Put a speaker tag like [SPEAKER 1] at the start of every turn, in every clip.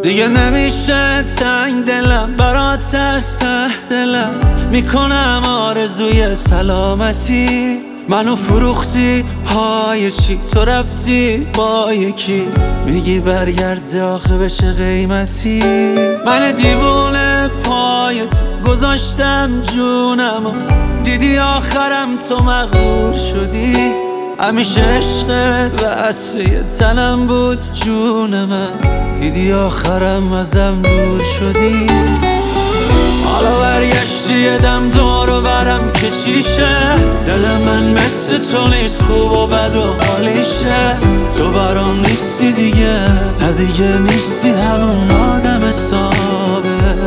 [SPEAKER 1] دیگه نمیشه تنگ دلم برات از ته دلم، میکنم آرزوی سلامتی. منو فروختی پای چی؟ تو رفتی با یکی، میگی برگرده آخه بشه قیمتی. من دیوونه پای تو گذاشتم جونمو، دیدی آخرم تو مغرور شدی. همیشه عشقت واسه تنم بود جون من، دیدی آخرم ازم دور شدی. حالا برگشتی یه دم دور و برم کشیشه، دل من مثل تو نیست، خوب و بد و حالیشه. تو برام نیستی دیگه، نه دیگه نیستی همون آدم حسابه.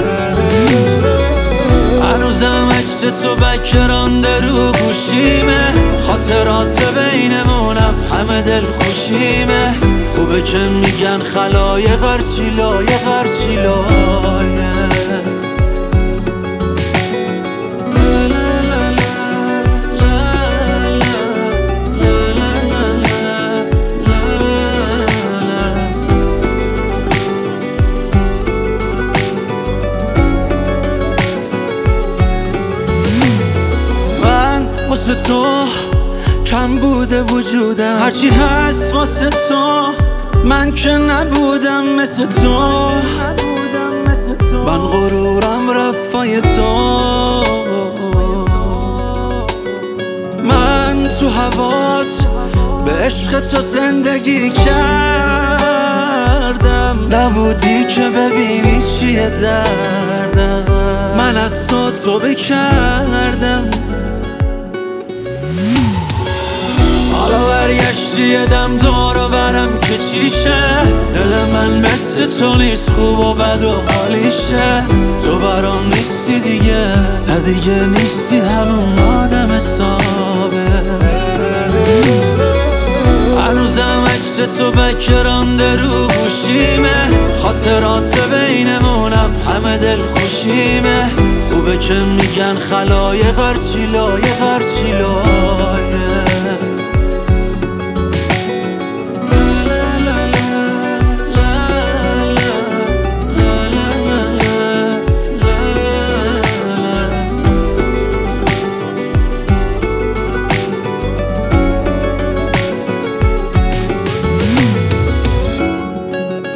[SPEAKER 1] هنوزم عکس تو بکرانده رو گوشیمه، خاطرات بینمونم همه دل خوشیمه. خوبه که میگن خلایق هرچی لایه. واسه تو کم بوده وجودم، هرچی هست واسه تو، من که نبودم مثل تو. من غرورم رفای تو، من تو هوات به عشق تو زندگی کردم، نبودی که ببینی چیه دردم. من از تو توبه کردم، حالا برگشتی یه دم دور و برم کشیشه. دل من مثل تو نیست، خوب و بد و حالیشه. تو برام نیستی دیگه، نه دیگه نیستی همون آدم حسابه. هنوزم عکس تو بکرانده رو گوشیمه، خاطرات بینمونم همه دل خوشیمه. خوبه که میگن خلایق هرچی لایه.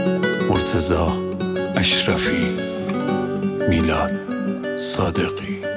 [SPEAKER 2] مرتضی اشرفی، میلاد صادقی.